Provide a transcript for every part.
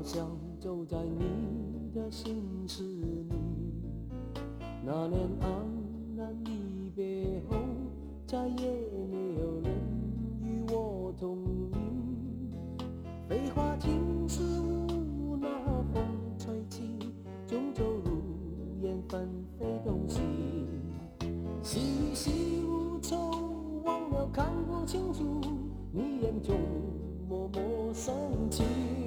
像走在你的心事里。那年黯然离别后，再也没有人与我同饮。飞花尽时无那风吹起，终究如烟纷飞东西。细雨细无愁，忘了看不清楚你眼中默默深情。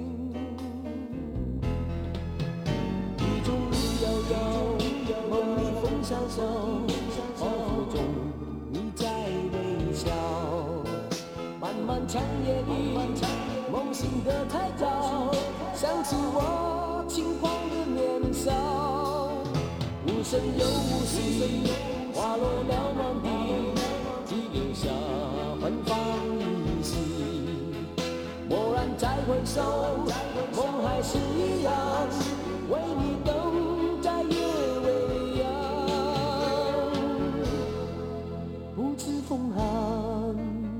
雨中路遥遥，梦里风萧萧，恍惚中你在微笑。漫漫长夜里，梦醒得太早，想起我轻狂的年少。无声又无息，花落了满地，只留下芬芳依稀。蓦然再回首，梦还是一样，为你等在夜未央，不知风寒。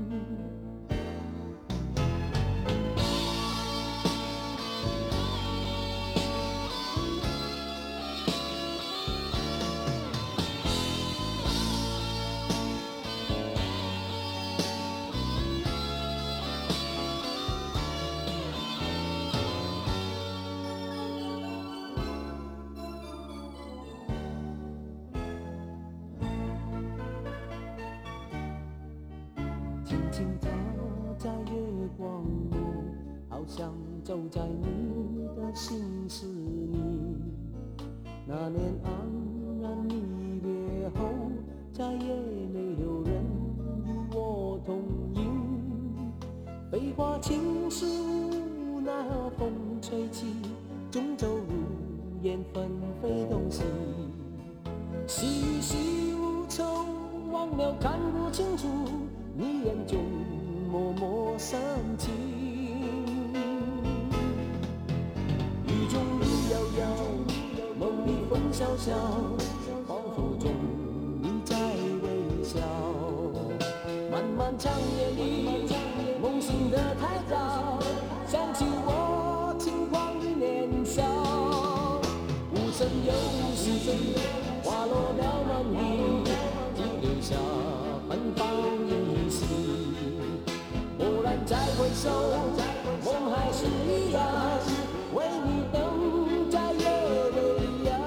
好像走在你的心事里。那年黯然离别后，再也没有人与我同饮。飞花尽时无奈何风吹起，终究如烟纷飞东西。细雨细无愁，忘了看不清楚你眼中默默深情。雨中路遥遥，梦里风萧萧，恍惚中你在微笑。漫漫长夜里，梦醒得太早，想起我轻狂的年少。无声又无息，花落了满地，只留下芬芳依稀。蓦然再回首，梦还是一样，为你等在夜未央。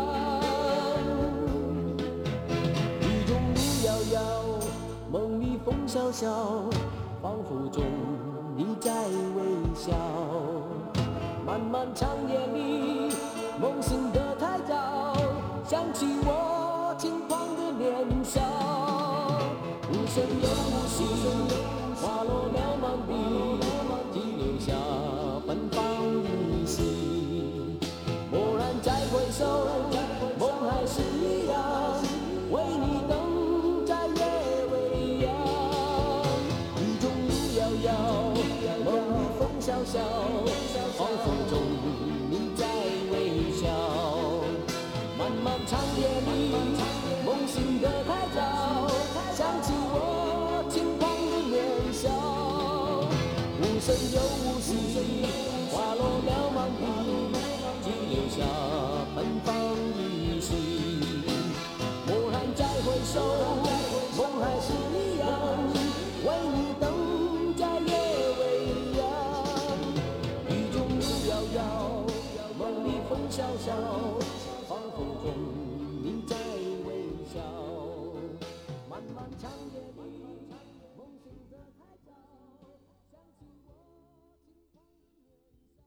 雨中路遥遥，梦里风萧萧，恍惚中你在微笑。漫漫长夜里，梦醒得太早，想起我轻狂的年少。无声又无息，花落了满地，只留下芬芳依稀。蓦然再回首，梦还是一样，为你等在夜未央。雨中路遥遥，梦里风萧萧，恍惚中你在微笑。漫漫长夜里，梦醒得太早，想起我轻狂的年少。无声又无息，花落了满地，只留下芬芳依稀。蓦然再回首，梦还是一样，为你等在夜未央。雨中路遥遥，梦里风萧萧，恍惚中你在微笑。漫漫长夜里，梦醒得太早，想起我轻狂的年少。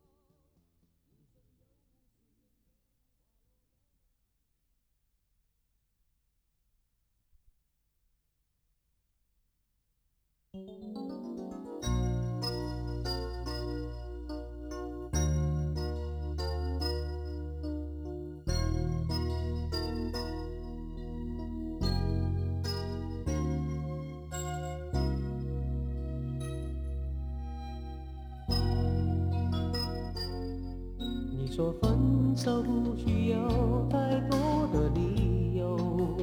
你说分手不需要太多的理由，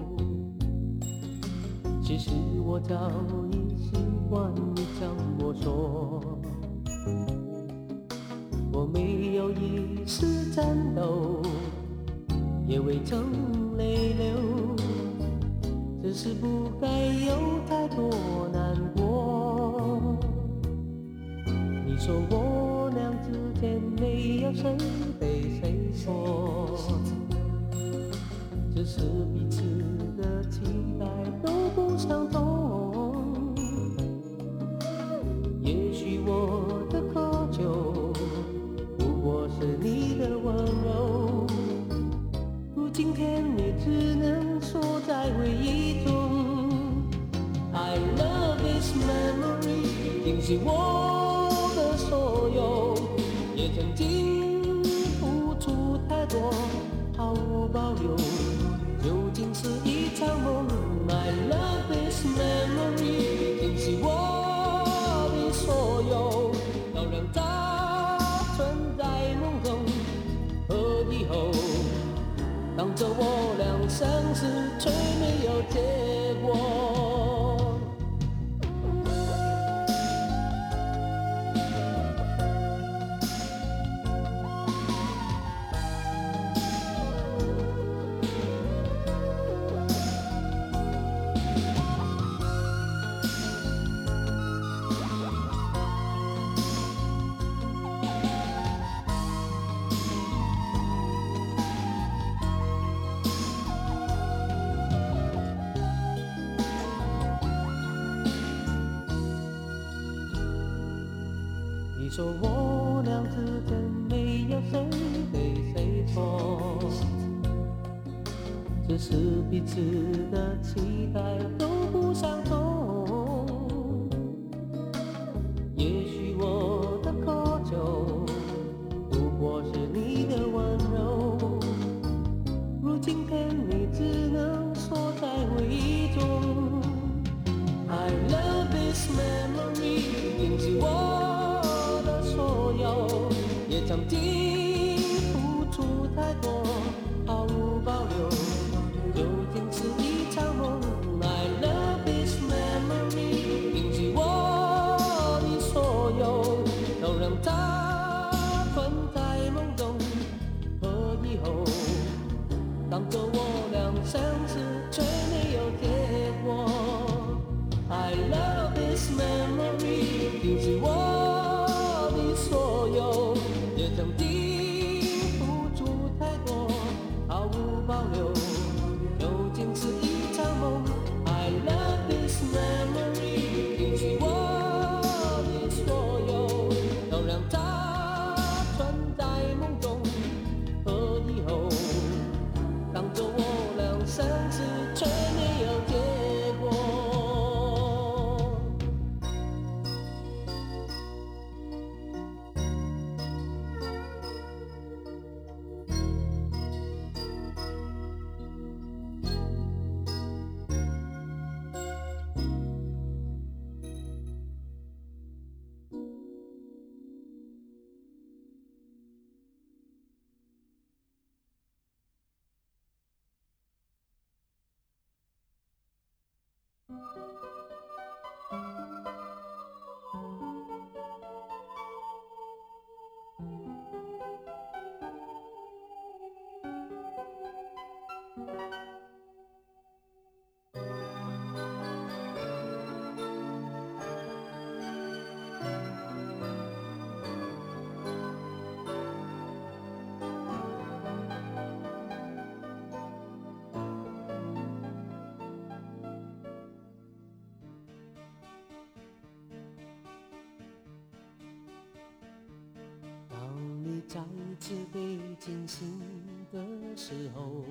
其实我早已习惯你将我说。我我没有一丝战斗，也未曾泪流，只是不该有太多难过。你说我俩之间没有谁对谁错，只是彼此的期待都不相同。也许我的渴求不过是你的温柔，如今天你只能锁在回忆中。I love this memory， 竟是我的所有，也曾经付出太多，毫无保留，究竟是一场梦。I love this memory， 竟是我的所有，照亮它存在梦中和以后，当作我俩相识却没有结果。你说我俩之间没有谁对谁错，只是彼此的期待都不相同。也许我的渴求不过是你的温柔，如今天你只能锁在回忆中。I love this memory， 竟是我也曾经付出太多，毫无保留，究竟是一场梦。I love this memory， 竟是我的所有，都让它存在梦中和以后，当作我俩相识却没有结果。I love this memory， 竟是我的所有，也曾经付出太多，毫无保留，究竟是一场梦。I love this memory， 竟是我的所有，都让它存在梦中和以后，当作我俩相识却没有结果。再次被惊醒的时候，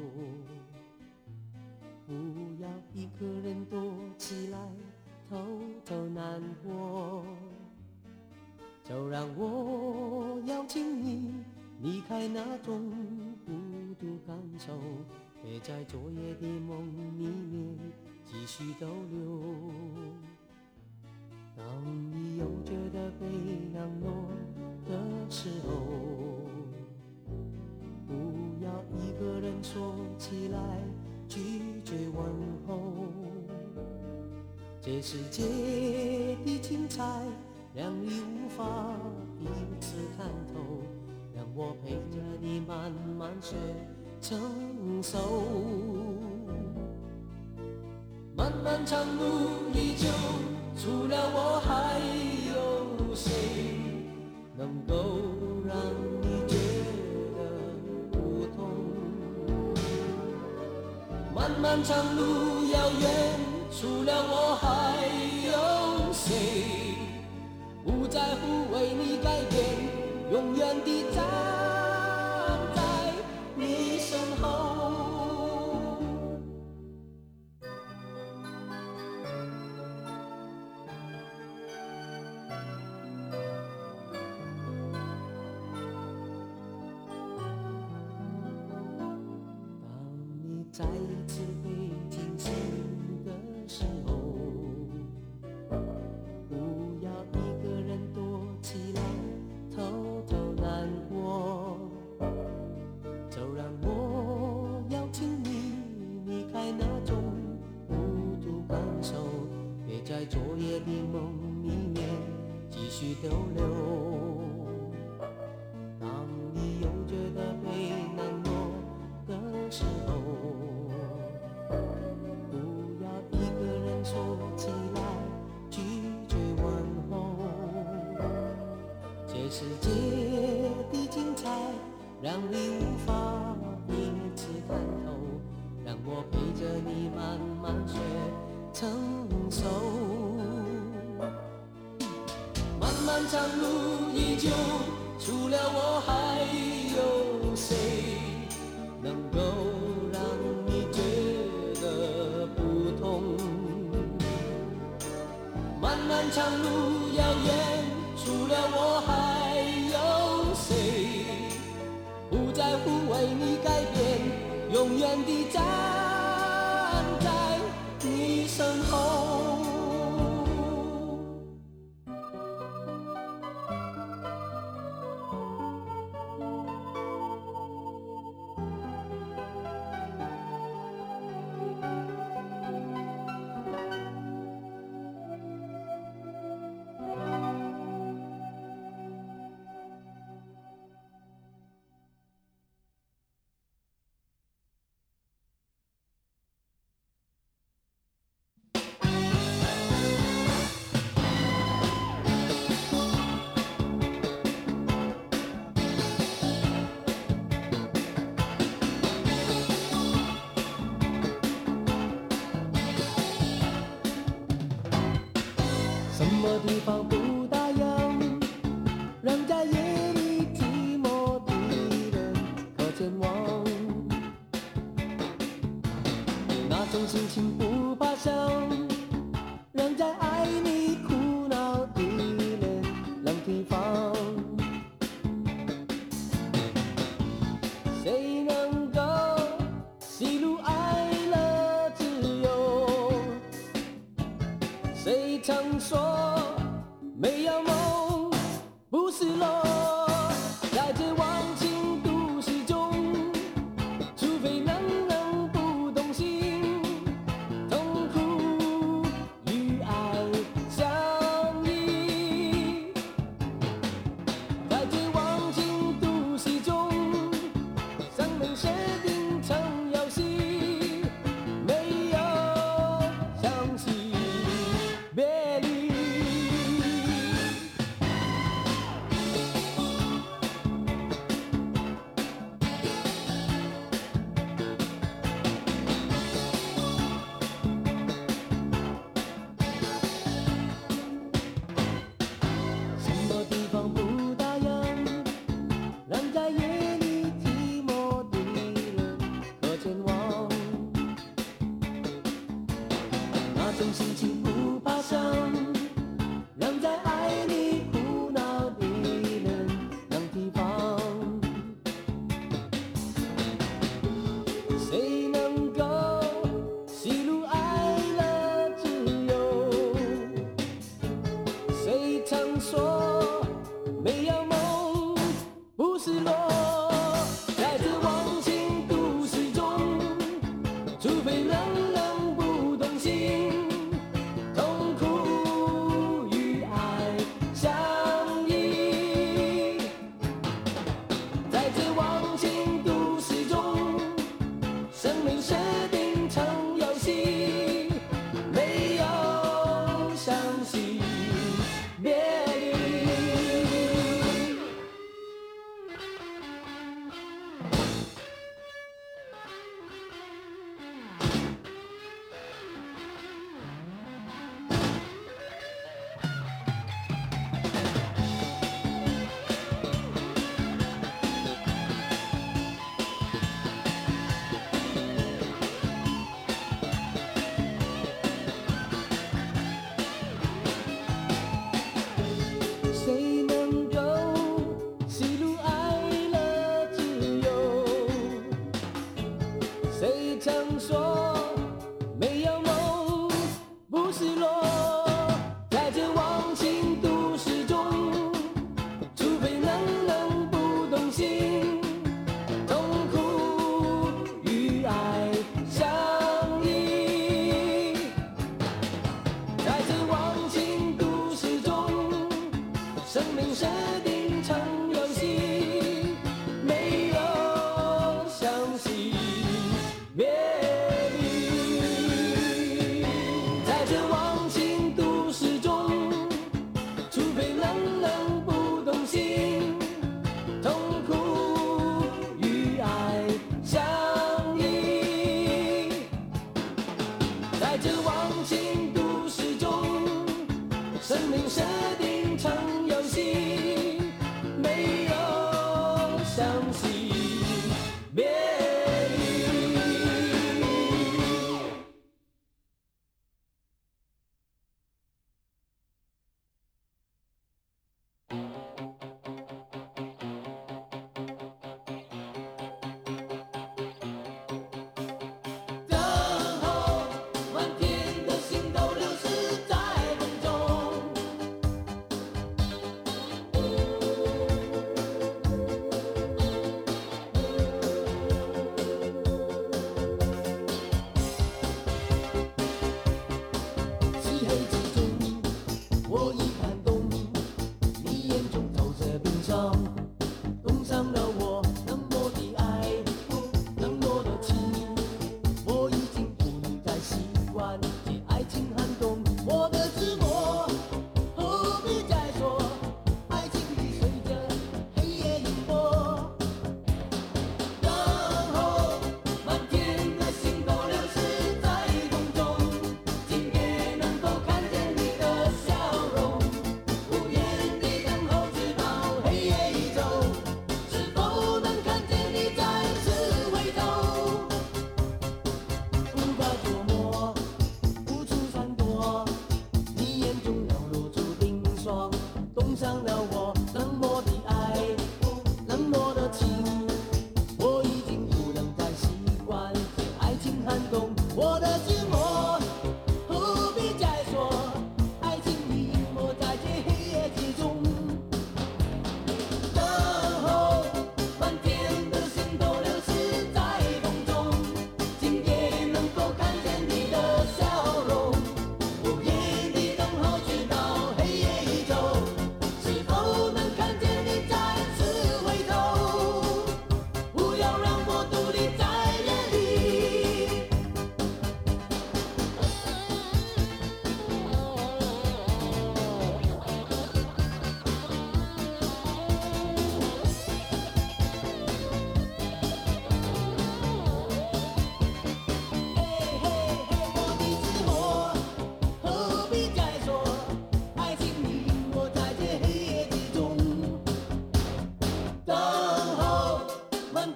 不要一个人躲起来偷偷难过，就让我邀请你离开那种孤独感受，别在昨夜的梦里面继续逗留。当你又觉得被冷落的时候，不要一个人说起来拒绝问候。这世界的精彩，两人无法彼此看透， 我陪着你慢慢学成熟。漫漫长路依旧，除了我还有谁能够让你觉得不同？漫漫长路遥远，除了我还有谁不在乎为你改变，永远地站在你身后？再一次被惊醒的时候，不要一个人躲起来偷偷难过，就让我邀请你离开那种孤独感受，别在昨夜的梦里面继续逗留。当你又觉得被冷落的时候，不要一个人说起来拒绝问候。这世界的精彩让你无法一次看透，让我陪着你慢慢学成熟。漫漫长路依旧，除了我还有谁能够让你觉得不同？漫漫长路遥远，除了我还有谁不在乎为你改变，永远地站在你身后？什么地方不打烊，让在夜里寂寞的人可前往？那种心情不怕伤，让在爱你苦恼的人能提防。谁能够记录爱了自由？谁曾说没有梦不是落？在这忘情都市中，除非人不动心，痛苦与爱相依。在这忘情都市中，生命设定成游戏，没有相惜别离。什么地方不打烊，让在夜里寂寞的人可前往？那种心情不怕伤，让在爱里苦恼的人能提防。谁能够记录爱了自由？谁曾说没有梦不是落？在这忘情都市中，除非人不动心，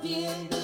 点的